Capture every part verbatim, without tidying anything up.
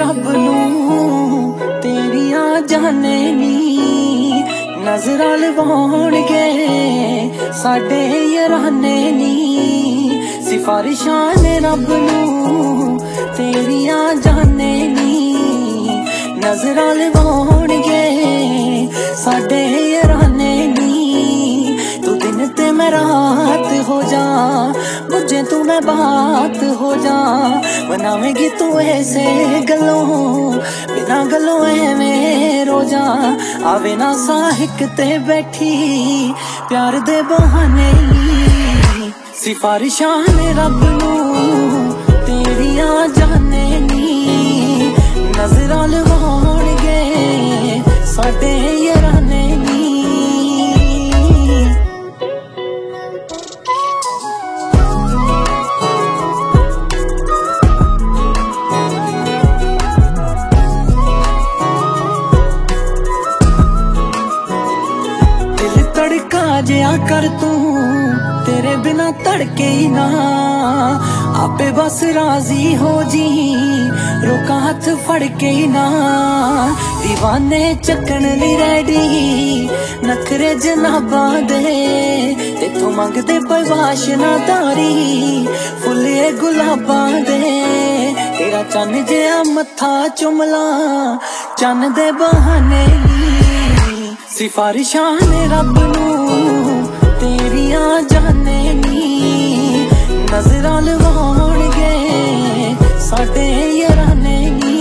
रब नूं तेरियां जाने नी नजरां लवाउणगे साडे याराने नी सिफारिशां ने रब नूं तेरियां जाने नी नजरां लवाउणगे साडे याराने नी तू दिन ते मैं रात हो जा मुझे तू मैं बात हो जा बनावेगी तू ऐसे गलों बिना गलों एवें रोजा आवे ना साहिक ते बैठी प्यार दे बहाने सिफारिशां ने रब नूं तेरियां जाने नी नजरां लवाउणगे साडे याराने नी जिया कर तू तेरे बिना तड़के ही ना आपे बस राजी हो जी रोका हाथ फड़ के ही ना दीवाने चकन ली रेडी नखरे जनाबा दे तेथों मंगदे पवाश ना तारी फुले गुलाबा दे तेरा चन्न जिया मत्था चुमला चन्न दे बहाने सिफारिशां ने रब नूं तेरियां जाने नी नजरां लवाउणगे साडे याराने नी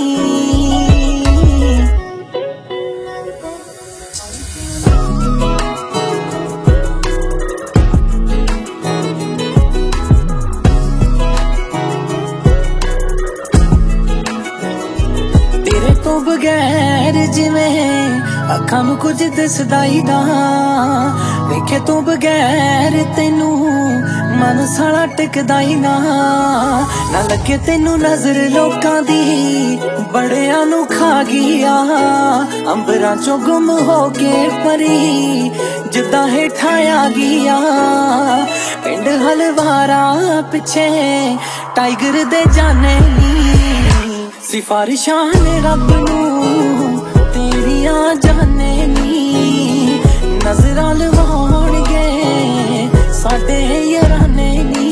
तेरे तो बगैर जिवें अखां नूं कुछ दसदा ही ना वेखे तू बगैर तेनू मन साला टिकदा ही ना ना लगे तेनू नजर लोकां दी बड़ियां नू खा गया अंबरां चों गुम हो के परी जिद्दां हेठां आ गया पिंड हलवारा पिछे टाइगर दे जाने नी सिफारिशां ने रब नूं तेरियां जाने नी नजरां लवाउणगे साडे याराने नी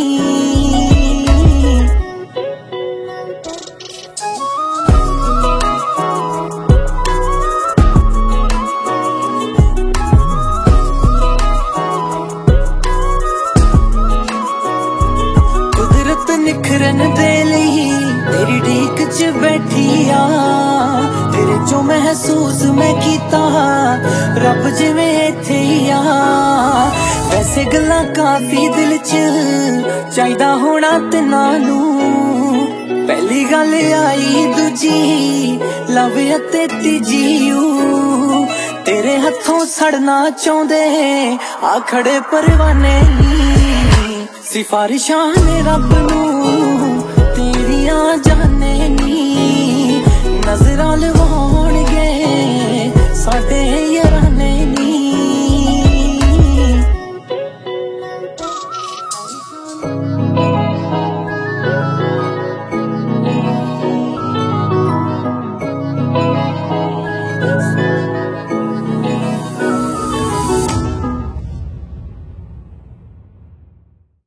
कुदरत निखरन दे लई तेरी ढीक च बैठी आ तेरे जो महसूस मैं कीता रब जिवें इत्थे ही आ वैसे गल्लां काफी दिल च चाहीदा होना तिन्हां नूं पहली गल आई दूजी लव अते तीजी ऊ तेरे हथों सड़ना चाहुंदे आ खड़े परवाने नी सिफारिशां ने रब नूं तेरियां जाने नी नजरां लवाउणगे